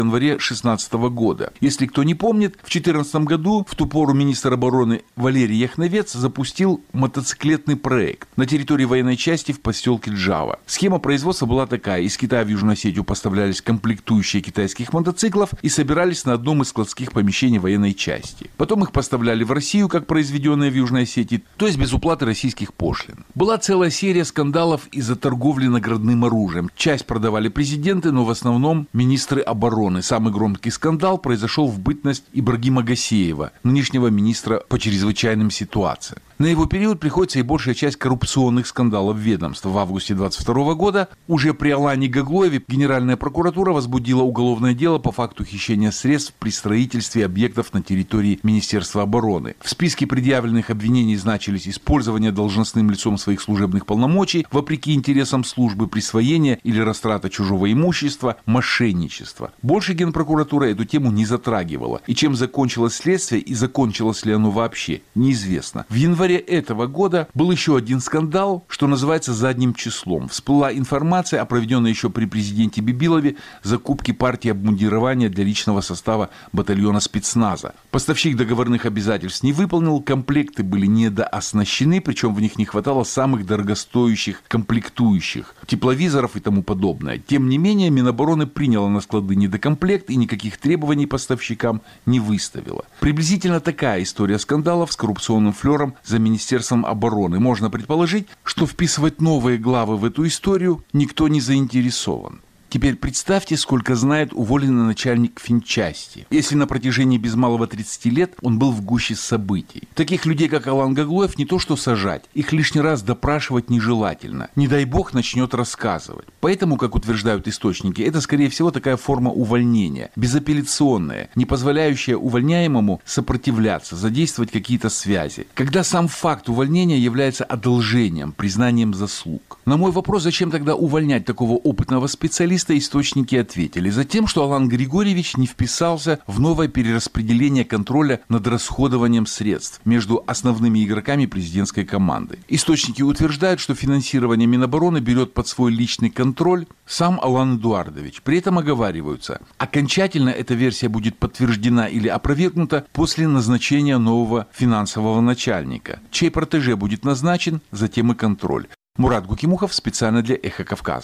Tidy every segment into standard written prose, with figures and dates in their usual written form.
январе 2016 года. Если кто не помнит, в 2014 году в ту пору министр обороны Валерий Яхновец запустил мотоциклетный проект на территории военной части в поселке Джава. Схема производства была такая. Из Китая в Южную Осетию поставлялись комплектующие китайских мотоциклов и собирались на одном из складских помещений военной части. Потом их поставляли в Россию, как произведенные в Южной Осетии, то есть без уплаты российских пошлин. Была целая серия скандалов из-за торговли наградным оружием. Часть продавали президенты, но в основном министры обороны. Самый громкий скандал произошел в бытность Ибрагима Гасеева, нынешнего министра по чрезвычайным ситуациям. На его период приходится и большая часть коррупционных скандалов ведомства. В августе 2022 года уже при Алане Гаглоеве Генеральная прокуратура возбудила уголовное дело по факту хищения средств при строительстве объектов на территории Министерства обороны. В списке предъявленных обвинений значились использование должностным лицом своих служебных полномочий вопреки интересам службы, присвоение или растрата чужого имущества, мошенничество. Больше Генпрокуратура эту тему не затрагивала. И чем закончилось следствие и закончилось ли оно вообще, неизвестно. В январе этого года был еще один скандал, что называется задним числом. Всплыла информация о проведенной еще при президенте Бибилове закупке партии обмундирования для личного состава батальона спецназа. Поставщик договорных обязательств не выполнил, комплекты были недооснащены, причем в них не хватало самых дорогостоящих комплектующих, тепловизоров и тому подобное. Тем не менее, Минобороны приняла на склады недокомплект и никаких требований поставщикам не выставила. Приблизительно такая история скандалов с коррупционным флером за Министерством обороны. Можно предположить, что вписывать новые главы в эту историю никто не заинтересован. Теперь представьте, сколько знает уволенный начальник финчасти, если на протяжении без малого 30 лет он был в гуще событий. Таких людей, как Алан Гаглоев, не то что сажать, их лишний раз допрашивать нежелательно. Не дай бог начнет рассказывать. Поэтому, как утверждают источники, это, скорее всего, такая форма увольнения, безапелляционная, не позволяющая увольняемому сопротивляться, задействовать какие-то связи. Когда сам факт увольнения является одолжением, признанием заслуг. На мой вопрос, зачем тогда увольнять такого опытного специалиста, источники ответили: затем, что Алан Григорьевич не вписался в новое перераспределение контроля над расходованием средств между основными игроками президентской команды. Источники утверждают, что финансирование Минобороны берет под свой личный контроль сам Алан Эдуардович. При этом оговариваются: окончательно эта версия будет подтверждена или опровергнута после назначения нового финансового начальника. Чей протеже будет назначен, затем и контроль. Мурат Гукимухов специально для «Эхо Кавказа».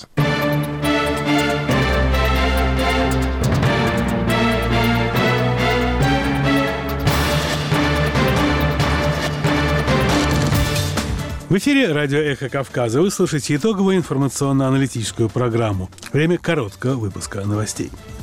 В эфире радио «Эхо Кавказа». Вы слушаете итоговую информационно-аналитическую программу. Время короткого выпуска новостей.